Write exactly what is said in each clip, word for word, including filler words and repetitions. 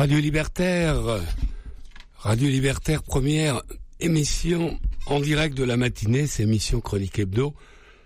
Radio Libertaire, Radio Libertaire, première émission en direct de la matinée, c'est émission Chronique Hebdo,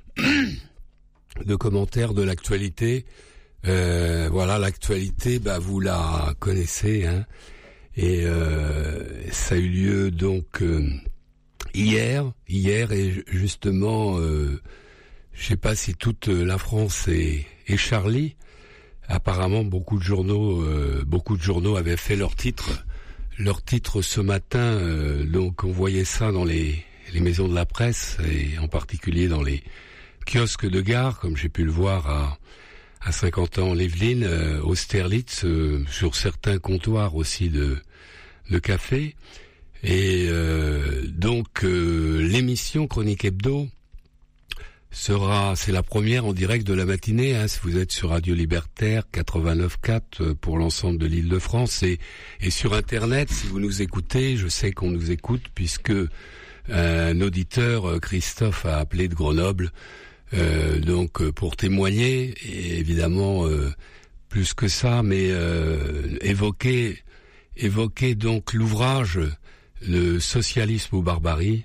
de commentaires de l'actualité. Euh, voilà, l'actualité, bah vous la connaissez, hein, et euh, ça a eu lieu donc euh, hier, hier et justement, euh, je sais pas si toute la France est, est Charlie. Apparemment, beaucoup de journaux, euh, beaucoup de journaux avaient fait leur titre, leur titre ce matin. Euh, donc, on voyait ça dans les, les maisons de la presse et en particulier dans les kiosques de gare, comme j'ai pu le voir à, à cinquante ans en Yvelines, euh, Austerlitz, euh, sur certains comptoirs aussi de, de café. Et euh, donc, euh, l'émission Chronique Hebdo sera, c'est la première en direct de la matinée, hein, si vous êtes sur Radio Libertaire quatre-vingt-neuf quatre pour l'ensemble de l'Île-de-France et, et sur Internet, si vous nous écoutez, je sais qu'on nous écoute puisque euh, un auditeur, Christophe, a appelé de Grenoble, euh, donc pour témoigner, et évidemment euh, plus que ça, mais euh, évoquer, évoquer donc l'ouvrage Le socialisme ou barbarie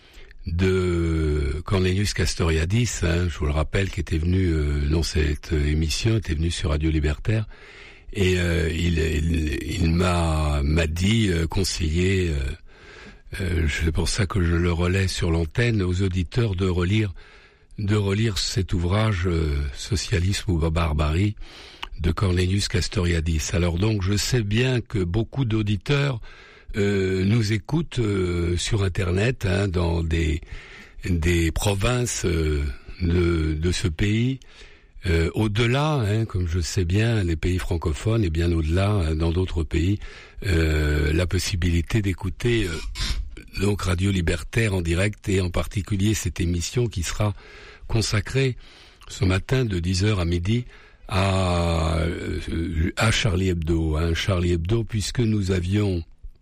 de Cornelius Castoriadis, hein, je vous le rappelle, qui était venu euh, dans cette émission, était venu sur Radio Libertaire, et euh, il, il, il m'a m'a dit, euh, conseillé, euh, euh, c'est pour ça que je le relais sur l'antenne aux auditeurs de relire, de relire cet ouvrage euh, Socialisme ou barbarie de Cornelius Castoriadis. Alors donc, je sais bien que beaucoup d'auditeurs Euh, nous écoutent euh, sur Internet, hein, dans des des provinces euh, de de ce pays, euh, au-delà, hein, comme je sais bien, les pays francophones et bien au-delà, hein, dans d'autres pays, euh, la possibilité d'écouter euh, donc Radio Libertaire en direct et en particulier cette émission qui sera consacrée ce matin de dix heures à midi à euh, à Charlie Hebdo, hein, Charlie Hebdo, puisque nous avions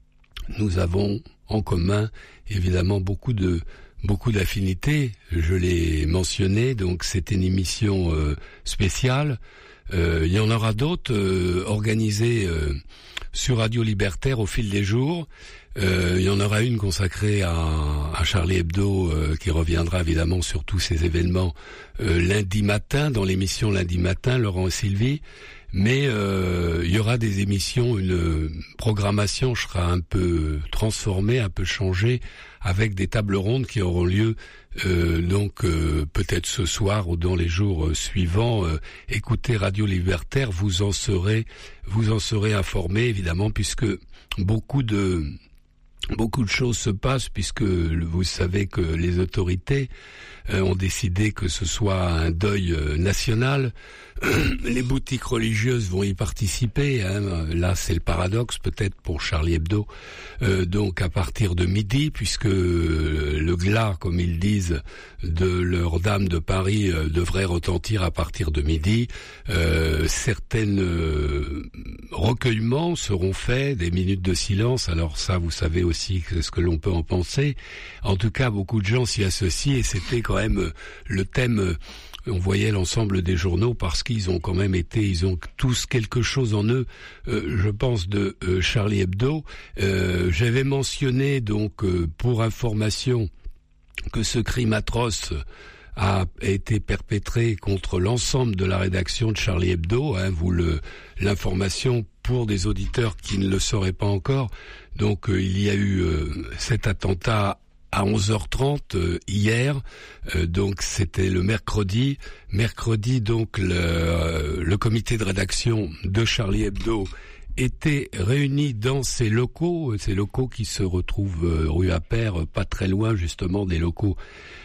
Nous avons en commun évidemment beaucoup de beaucoup d'affinités. Je l'ai mentionné, donc c'était une émission euh, spéciale. Euh, il y en aura d'autres euh, organisées euh, sur Radio Libertaire au fil des jours. Euh, il y en aura une consacrée à, à Charlie Hebdo euh, qui reviendra évidemment sur tous ces événements euh, lundi matin, dans l'émission lundi matin, Laurent et Sylvie. Mais euh, il y aura des émissions, une programmation sera un peu transformée, un peu changée, avec des tables rondes qui auront lieu euh, donc euh, peut-être ce soir ou dans les jours euh, suivants. Euh, écoutez Radio Libertaire, vous en serez, vous en serez informés évidemment, puisque beaucoup de Beaucoup de choses se passent, puisque vous savez que les autorités euh, ont décidé que ce soit un deuil euh, national. Les boutiques religieuses vont y participer, hein. Là c'est le paradoxe peut-être pour Charlie Hebdo, euh, donc à partir de midi, puisque euh, le glas, comme ils disent, de leur Dame de Paris euh, devrait retentir à partir de midi. Euh, certaines euh, recueillements seront faits, des minutes de silence, alors ça vous savez aussi ce que l'on peut en penser. En tout cas, beaucoup de gens s'y associent et c'était quand même le thème. On voyait l'ensemble des journaux parce qu'ils ont quand même été, ils ont tous quelque chose en eux, euh, je pense, de euh, Charlie Hebdo. Euh, j'avais mentionné donc euh, pour information que ce crime atroce a été perpétré contre l'ensemble de la rédaction de Charlie Hebdo, hein, vous le l'information pour des auditeurs qui ne le sauraient pas encore. Donc euh, il y a eu euh, cet attentat à onze heures trente euh, hier, euh, donc c'était le mercredi. Mercredi, donc le, euh, le comité de rédaction de Charlie Hebdo était réuni dans ses locaux, ces locaux qui se retrouvent euh, rue Appert, pas très loin justement des locaux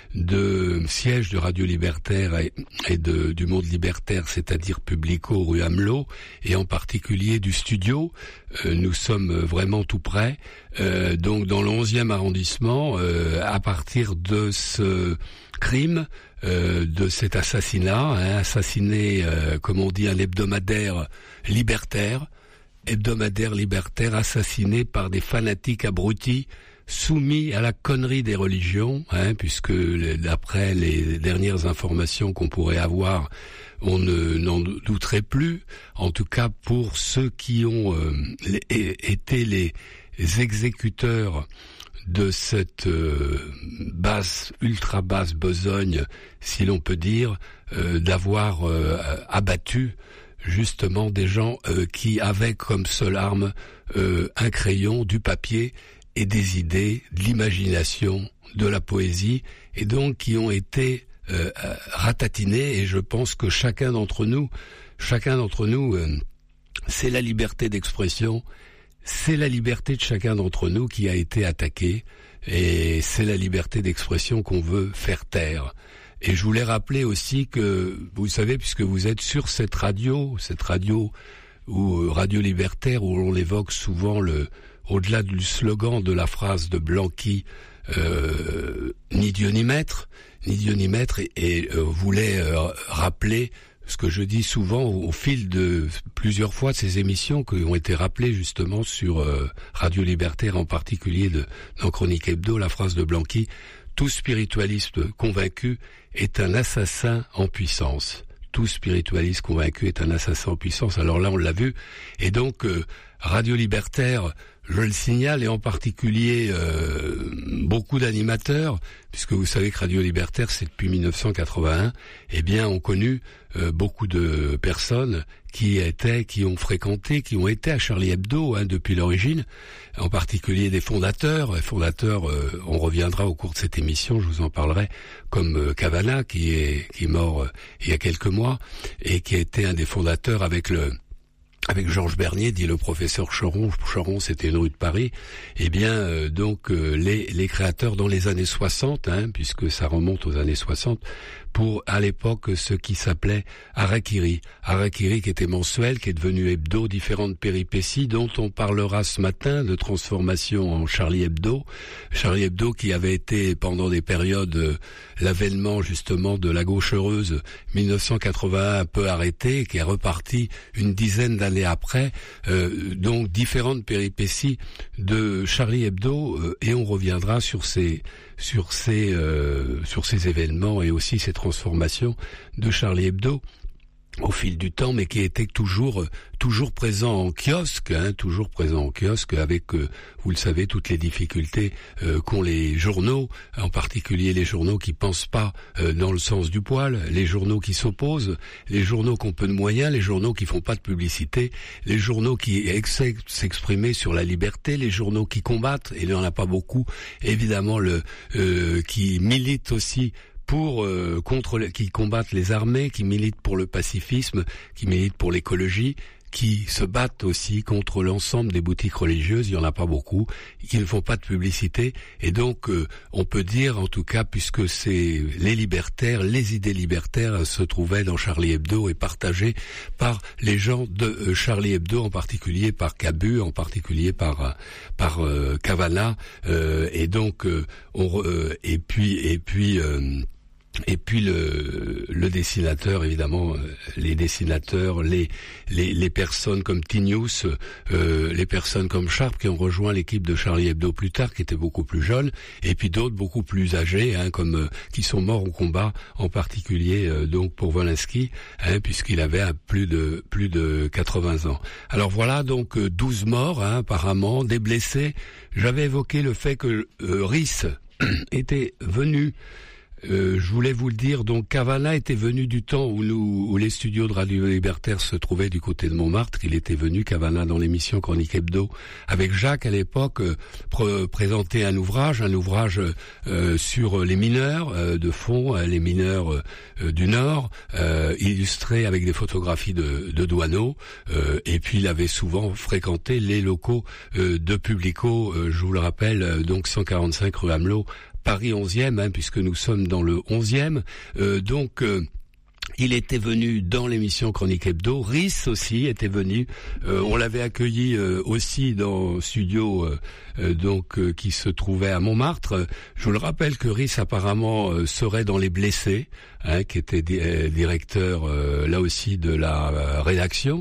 de siège de Radio Libertaire et, et de, du Monde Libertaire, c'est-à-dire Publico rue Amelot, et en particulier du studio. Euh, nous sommes vraiment tout près, euh, donc dans le onzième arrondissement, euh, à partir de ce crime, euh, de cet assassinat, hein, assassiné, euh, comme on dit, un hebdomadaire libertaire, hebdomadaire libertaire assassiné par des fanatiques abrutis, soumis à la connerie des religions, hein, puisque d'après les dernières informations qu'on pourrait avoir, on ne n'en douterait plus. En tout cas, pour ceux qui ont euh, les, été les exécuteurs de cette euh, basse, ultra basse besogne, si l'on peut dire, euh, d'avoir euh, abattu justement des gens euh, qui avaient comme seule arme euh, un crayon, du papier et des idées, de l'imagination, de la poésie, et donc qui ont été euh, ratatinés. Et je pense que chacun d'entre nous, chacun d'entre nous, euh, c'est la liberté d'expression, c'est la liberté de chacun d'entre nous qui a été attaquée, et c'est la liberté d'expression qu'on veut faire taire. Et je voulais rappeler aussi que, vous savez, puisque vous êtes sur cette radio, cette radio ou radio libertaire, où l'on évoque souvent le, au-delà du slogan de la phrase de Blanqui, euh, ni Dieu ni maître, ni Dieu ni maître, et, et euh, voulait euh, rappeler ce que je dis souvent au, au fil de plusieurs fois de ces émissions qui ont été rappelées justement sur euh, Radio Libertaire, en particulier de, dans Chronique Hebdo, la phrase de Blanqui: tout spiritualiste convaincu est un assassin en puissance. Tout spiritualiste convaincu est un assassin en puissance. Alors là, on l'a vu. Et donc, euh, Radio Libertaire, je le signale, et en particulier euh, beaucoup d'animateurs, puisque vous savez que Radio Libertaire, c'est depuis mille neuf cent quatre-vingt-un, eh bien, ont connu euh, beaucoup de personnes qui étaient, qui ont fréquenté, qui ont été à Charlie Hebdo hein, depuis l'origine, en particulier des fondateurs. Les fondateurs, euh, on reviendra au cours de cette émission, je vous en parlerai, comme euh, Cavana, qui est, qui est mort euh, il y a quelques mois, et qui a été un des fondateurs avec le... avec Georges Bernier, dit le professeur Choron. Choron, c'était une rue de Paris. Eh bien, euh, donc, euh, les, les créateurs dans les années soixante, hein, puisque ça remonte aux années soixante, pour, à l'époque, ce qui s'appelait Harakiri. Harakiri qui était mensuel, qui est devenu hebdo, différentes péripéties dont on parlera ce matin, de transformation en Charlie Hebdo. Charlie Hebdo qui avait été, pendant des périodes, euh, l'avènement, justement, de la gauche heureuse, mille neuf cent quatre-vingt-un, un peu arrêté, qui est reparti une dizaine d'années après, euh, donc différentes péripéties de Charlie Hebdo, euh, et on reviendra sur ces sur ces euh, sur ces événements et aussi ces transformations de Charlie Hebdo au fil du temps, mais qui était toujours toujours présent en kiosque, hein, toujours présent en kiosque, avec, euh, vous le savez, toutes les difficultés euh, qu'ont les journaux, en particulier les journaux qui pensent pas euh, dans le sens du poil, les journaux qui s'opposent, les journaux qui ont peu de moyens, les journaux qui font pas de publicité, les journaux qui essaient de s'exprimer sur la liberté, les journaux qui combattent, et il n'y en a pas beaucoup, évidemment, le euh, qui militent aussi pour euh, contre qui combattent les armées, qui militent pour le pacifisme, qui militent pour l'écologie, qui se battent aussi contre l'ensemble des boutiques religieuses, il y en a pas beaucoup, qui ne font pas de publicité, et donc euh, on peut dire, en tout cas, puisque c'est les libertaires, les idées libertaires se trouvaient dans Charlie Hebdo et partagées par les gens de euh, Charlie Hebdo, en particulier par Cabu, en particulier par euh, par euh, Cavana, euh, et donc euh, on euh, et puis et puis euh, Et puis le, le dessinateur, évidemment, les dessinateurs, les les, les personnes comme Tinius, euh, les personnes comme Sharp qui ont rejoint l'équipe de Charlie Hebdo plus tard, qui étaient beaucoup plus jeunes, et puis d'autres beaucoup plus âgés, hein, comme euh, qui sont morts au combat, en particulier euh, donc pour Wolinski, hein, puisqu'il avait plus de plus de quatre-vingts ans. Alors voilà, donc euh, douze morts, hein, apparemment, des blessés. J'avais évoqué le fait que euh, Riss était venu. Euh, je voulais vous le dire, donc Cavana était venu du temps où nous, où les studios de Radio Libertaire se trouvaient du côté de Montmartre. Il était venu, Cavana, dans l'émission Chronique Hebdo, avec Jacques à l'époque, euh, pr- présenter un ouvrage, un ouvrage euh, sur les mineurs euh, de fond, euh, les mineurs euh, du Nord, euh, illustré avec des photographies de, de Douaneau. Euh, et puis il avait souvent fréquenté les locaux euh, de Publico, euh, je vous le rappelle, euh, donc cent quarante-cinq rue Amelot, Paris onzième, hein, puisque nous sommes dans le onzième. Euh, donc, euh, il était venu dans l'émission Chronique Hebdo. Rhys aussi était venu. Euh, on l'avait accueilli euh, aussi dans le studio euh, euh, donc euh, qui se trouvait à Montmartre. Je vous le rappelle que Rhys apparemment euh, serait dans Les Blessés, hein, qui était di- euh, directeur euh, là aussi de la euh, rédaction,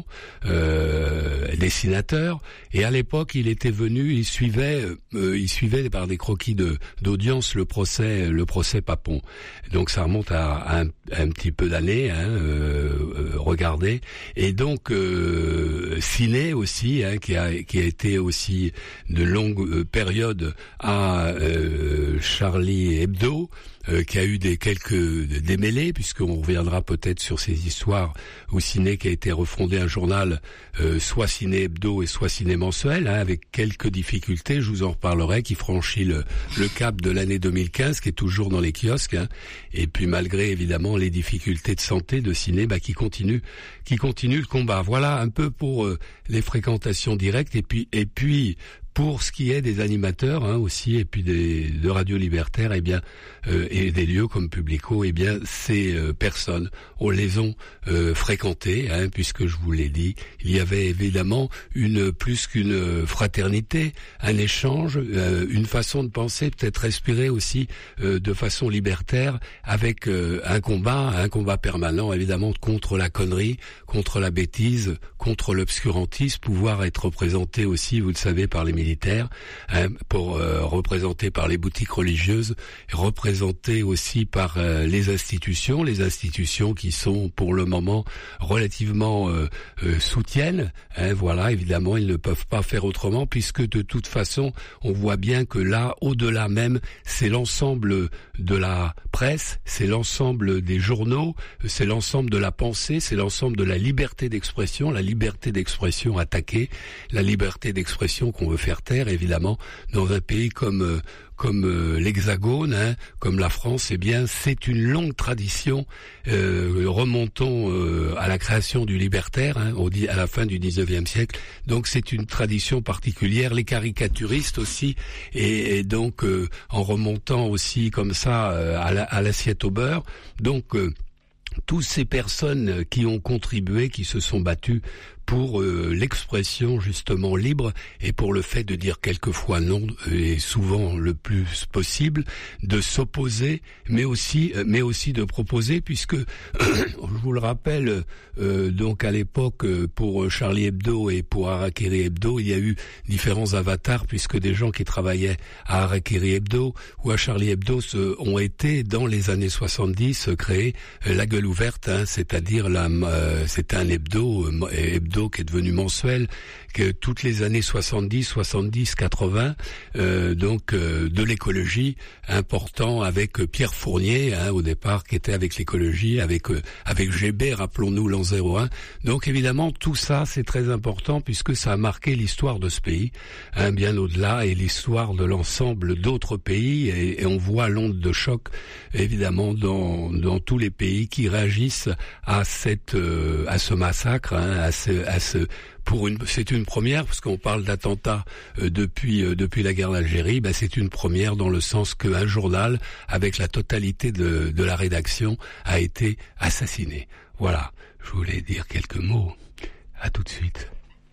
euh, dessinateur. Et à l'époque, il était venu, il suivait, euh, il suivait par des croquis de d'audience le procès, le procès Papon. Donc ça remonte à, à, un, à un petit peu d'années. Hein, euh, euh, regardez, et donc euh, Ciné aussi, hein, qui a qui a été aussi de longues euh, périodes à euh, Charlie Hebdo, euh, qui a eu des quelques démêlés, puisqu'on reviendra peut-être sur ces histoires où Ciné qui a été refondé un journal, euh, soit Ciné Hebdo et soit Ciné Mensuel, hein, avec quelques difficultés, je vous en reparlerai, qui franchit le, le cap de l'année deux mille quinze, qui est toujours dans les kiosques, hein, et puis malgré évidemment les difficultés de santé de Ciné, bah, qui continue, qui continue le combat. Voilà un peu pour euh, les fréquentations directes, et puis et puis pour ce qui est des animateurs, hein, aussi, et puis des de Radio Libertaire, eh bien, euh, et des lieux comme Publico, eh bien, ces euh, personnes, on les ont euh, fréquentées, hein, puisque je vous l'ai dit, il y avait évidemment une plus qu'une fraternité, un échange, euh, une façon de penser, peut-être respirer aussi euh, de façon libertaire, avec euh, un combat, un combat permanent, évidemment, contre la connerie, contre la bêtise, contre l'obscurantisme, pouvoir être représenté aussi, vous le savez, par les militaires, hein, pour euh, représenter par les boutiques religieuses, représenté aussi par euh, les institutions, les institutions qui sont pour le moment relativement euh, euh, soutiennent. Hein, voilà, évidemment, ils ne peuvent pas faire autrement, puisque de toute façon, on voit bien que là, au-delà même, c'est l'ensemble de la presse, c'est l'ensemble des journaux, c'est l'ensemble de la pensée, c'est l'ensemble de la liberté d'expression, la liberté d'expression attaquée, la liberté d'expression qu'on veut faire taire, évidemment, dans un pays comme euh, comme euh, l'Hexagone, hein, comme la France. Eh bien, c'est une longue tradition. Euh, remontons euh, à la création du libertaire, hein, au, à la fin du dix-neuvième siècle. Donc, c'est une tradition particulière. Les caricaturistes aussi, et, et donc euh, en remontant aussi comme ça euh, à, la, à l'assiette au beurre. Donc, euh, toutes ces personnes qui ont contribué, qui se sont battues pour euh, l'expression justement libre, et pour le fait de dire quelquefois non, et souvent le plus possible, de s'opposer, mais aussi euh, mais aussi de proposer, puisque je vous le rappelle, euh, donc à l'époque pour Charlie Hebdo et pour Harakiri Hebdo, il y a eu différents avatars, puisque des gens qui travaillaient à Harakiri Hebdo ou à Charlie Hebdo se, ont été dans les années soixante-dix créés euh, la gueule ouverte, hein, c'est-à-dire la euh, c'est un hebdo euh, hebdo qui est devenu mensuel, que toutes les années soixante-dix, soixante-dix, quatre-vingts, euh, donc euh, de l'écologie, important, avec Pierre Fournier, hein, au départ, qui était avec l'écologie, avec euh, avec G B, rappelons-nous l'an zéro un. Donc évidemment, tout ça, c'est très important, puisque ça a marqué l'histoire de ce pays, hein, bien au-delà, et l'histoire de l'ensemble d'autres pays, et, et on voit l'onde de choc, évidemment, dans dans tous les pays qui réagissent à cette euh, à ce massacre, hein, à ce à ce pour une c'est une première, parce qu'on parle d'attentats euh, depuis euh, depuis la guerre d'Algérie. Ben c'est une première dans le sens qu'un journal avec la totalité de de la rédaction a été assassiné. Voilà, je voulais dire quelques mots. À tout de suite.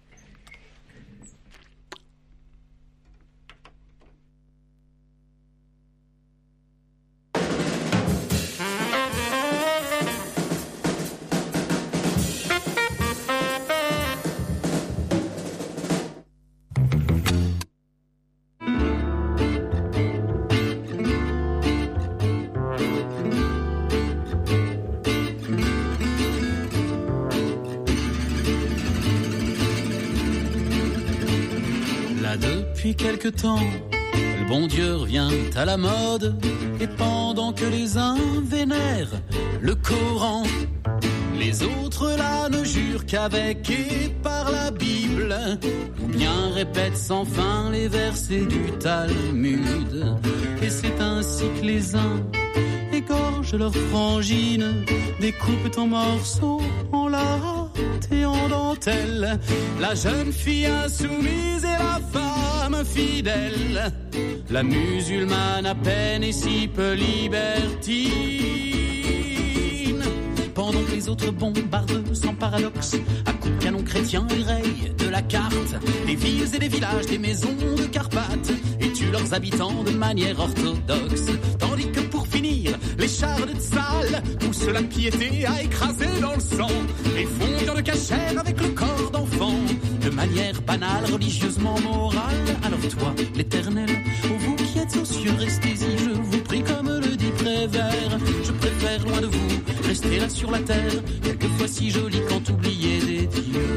Depuis quelque temps, le bon Dieu revient à la mode, et pendant que les uns vénèrent le Coran, les autres là ne jurent qu'avec et par la Bible, ou bien répètent sans fin les versets du Talmud. Et c'est ainsi que les uns égorgent leur frangine, découpent en morceaux, en latte et en dentelle, la jeune fille insoumise et la femme fidèle, la musulmane à peine et si peu libertine. Pendant que les autres bombardent sans paradoxe. À coups de canon chrétien, ils rayent de la carte des villes et des villages, des maisons de Carpates, et tuent leurs habitants de manière orthodoxe. Tandis que pour finir, les chars de Tsal poussent la piété à écraser dans le sang et font viande cachère avec le corps d'enfant, de manière banale, religieusement morale. Alors toi, l'Éternel, ô vous qui êtes aux cieux, restez-y, je vous prie comme le dit Prévert. Je préfère loin de vous, rester là sur la terre, quelquefois si joli quand oublié des dieux.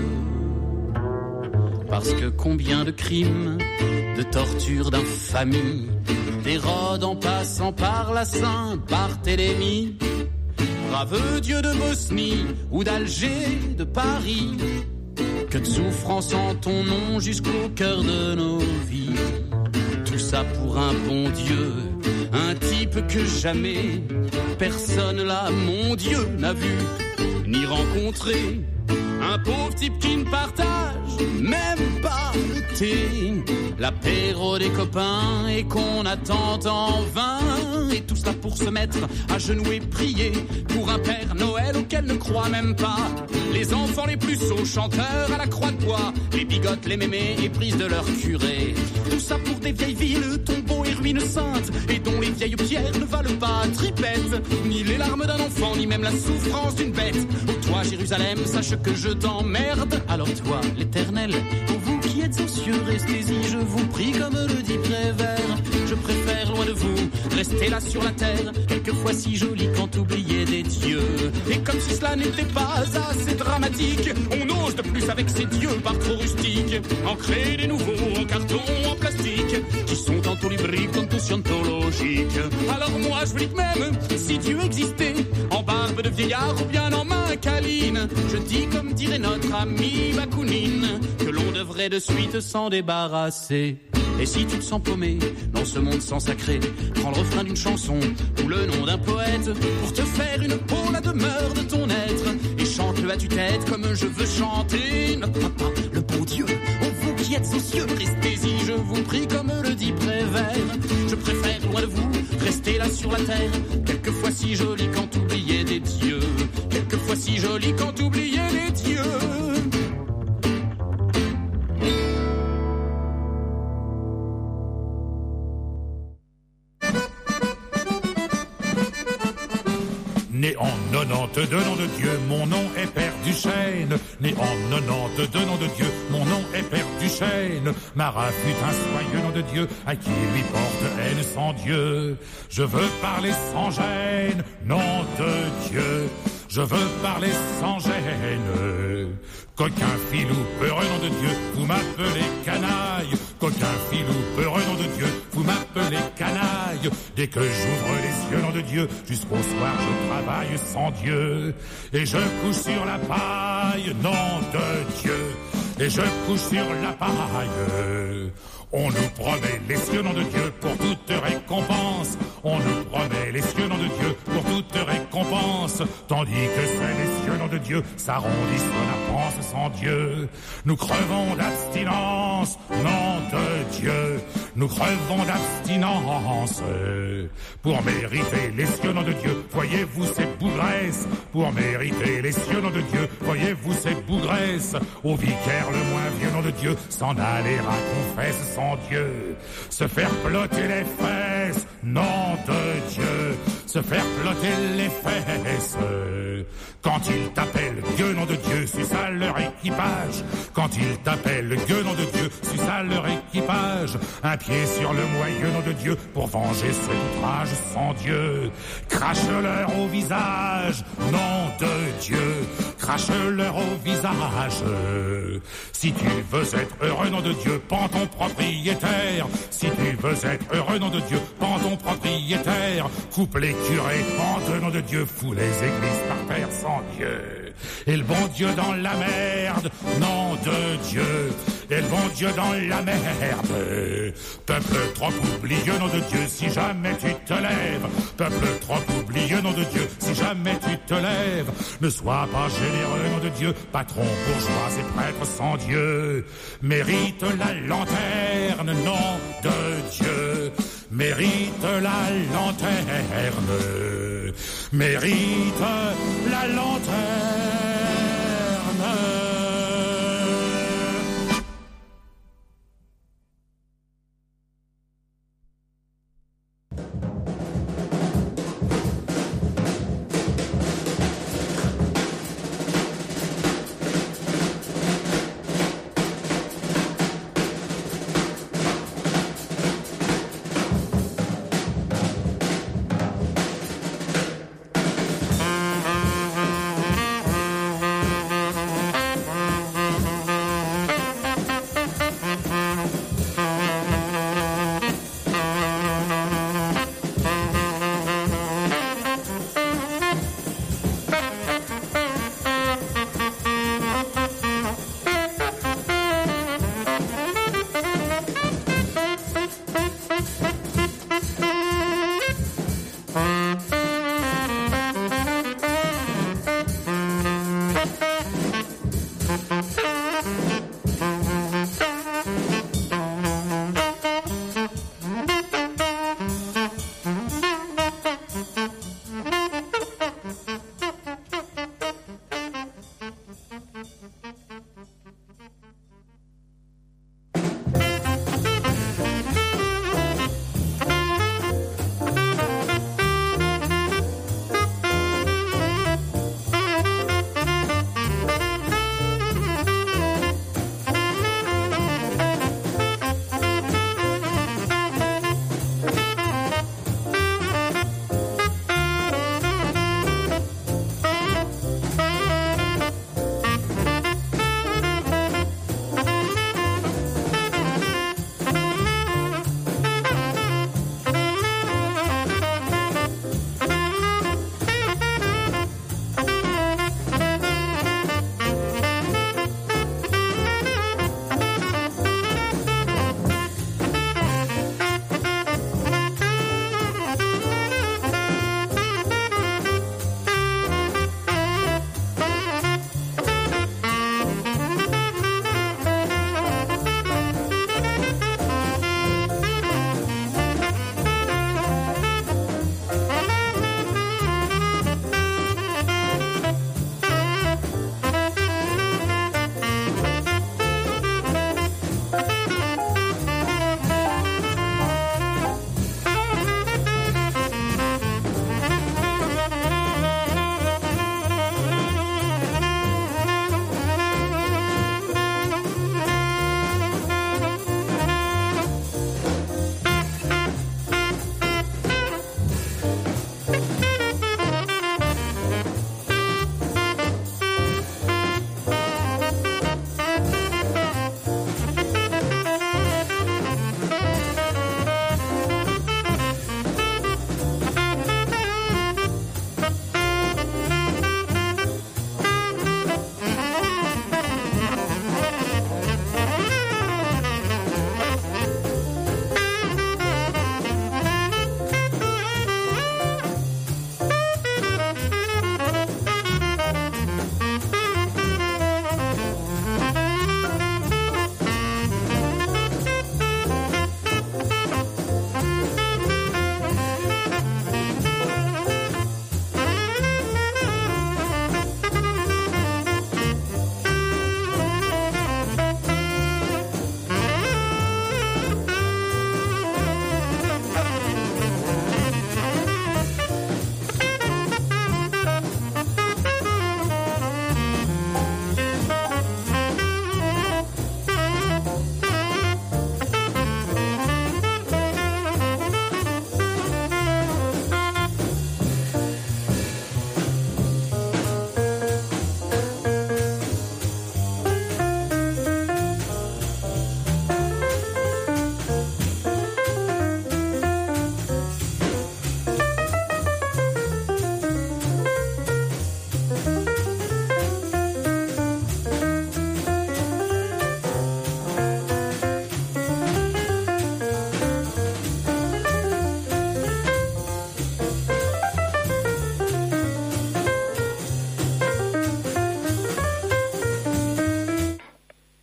Parce que combien de crimes, de tortures, d'infamie, d'Hérode en passant par la Saint-Barthélemy, brave Dieu de Bosnie ou d'Alger, de Paris, que de souffrance en ton nom jusqu'au cœur de nos vies. Tout ça pour un bon Dieu, un type que jamais personne là, mon Dieu, n'a vu ni rencontré. Un pauvre type qui ne partage même pas le thé, l'apéro des copains et qu'on attend en vain. Et tout ça pour se mettre à genoux et prier pour un Père Noël auquel ne croient même pas les enfants les plus sots, chanteurs à la croix de bois, les bigotes, les mémés et prises de leur curé. Tout ça pour des vieilles villes, tombeaux et ruines saintes, et dont les vieilles pierres ne valent pas tripette, ni les larmes d'un enfant, ni même la souffrance d'une bête. Ô toi Jérusalem, sache que je t'emmerde. Alors toi, l'Éternel, pour vous qui êtes aux cieux, restez-y, je vous prie comme le dit Prévert. Je préfère loin de vous, rester là sur la terre, quelquefois si joli quand oublié des dieux. Et comme si cela n'était pas assez dramatique, on ose de plus avec ces dieux par trop rustiques, en créer des nouveaux en carton, en plastique, qui sont tantôt lubriques, tantôt scientologiques. Alors moi je vous dis que même si Dieu existait, en barbe de vieillard ou bien en main câline, je dis comme dirait notre ami Bakounine, que l'on devrait de suite s'en débarrasser. Et si tu te sens paumé dans ce monde sans sacré, prends le refrain d'une chanson ou le nom d'un poète pour te faire une peau la demeure de ton être, et chante-le à tue-tête comme je veux chanter notre papa, le bon Dieu. Ô vous qui êtes aux cieux, restez-y, je vous prie comme le dit Prévert. Je préfère loin de vous, rester là sur la terre, quelquefois si joli quand oublié des dieux, quelquefois si joli quand oublié des dieux. Né en quatre-vingt-douze, nom de Dieu, mon nom est Père Duchesne. Né en quatre-vingt-douze, nom de Dieu, mon nom est Père Duchesne. Marat fut un soyeux nom de Dieu, à qui lui porte haine sans Dieu. Je veux parler sans gêne, nom de Dieu. Je veux parler sans gêne. Coquin, filou, peureux, nom de Dieu, vous m'appelez canaille. Coquin, filou, peureux, nom de Dieu, vous m'appelez canaille. Dès que j'ouvre les yeux, nom de Dieu, jusqu'au soir je travaille sans Dieu. Et je couche sur la paille, nom de Dieu. Et je couche sur la paille. On nous promet les cieux, nom de Dieu, pour toute récompense. On nous promet les cieux, nom de Dieu, pour toute récompense. Tandis que c'est les cieux, nom de Dieu, s'arrondissent la panse sans Dieu. Nous crevons d'abstinence, nom de Dieu. Nous crevons d'abstinence. Pour mériter les cieux, nom de Dieu, voyez-vous ces bougresses. Pour mériter les cieux, nom de Dieu, voyez-vous ces bougresses. Au vicaire le moins vieux, nom de Dieu, s'en aller à confesse sans Dieu. Se faire plotter les fesses, nom de Dieu. Se faire plotter les fesses. Quand ils t'appellent Dieu, nom de Dieu, suce à leur équipage. Quand ils t'appellent Dieu, nom de Dieu, suce à leur équipage. Un pied sur le moyeu, nom de Dieu, pour venger ce outrage sans Dieu. Crache-leur au visage, nom de Dieu. Crache-leur au visage. Si tu veux être heureux, nom de Dieu, pends ton propriétaire. Si tu veux être heureux, nom de Dieu, pends ton propriétaire. Coupe les curés, pends, nom de Dieu, fous les églises par terre sans Dieu. Et le bon Dieu dans la merde, nom de Dieu. Et le bon Dieu dans la merde. Peuple trop oublieux, nom de Dieu, si jamais tu te lèves. Peuple trop oublieux, nom de Dieu, si jamais tu te lèves. Ne sois pas généreux, nom de Dieu, patron, bourgeois et prêtre sans Dieu. Mérite la lanterne, nom de Dieu. Mérite la lanterne. mérite la lanterne.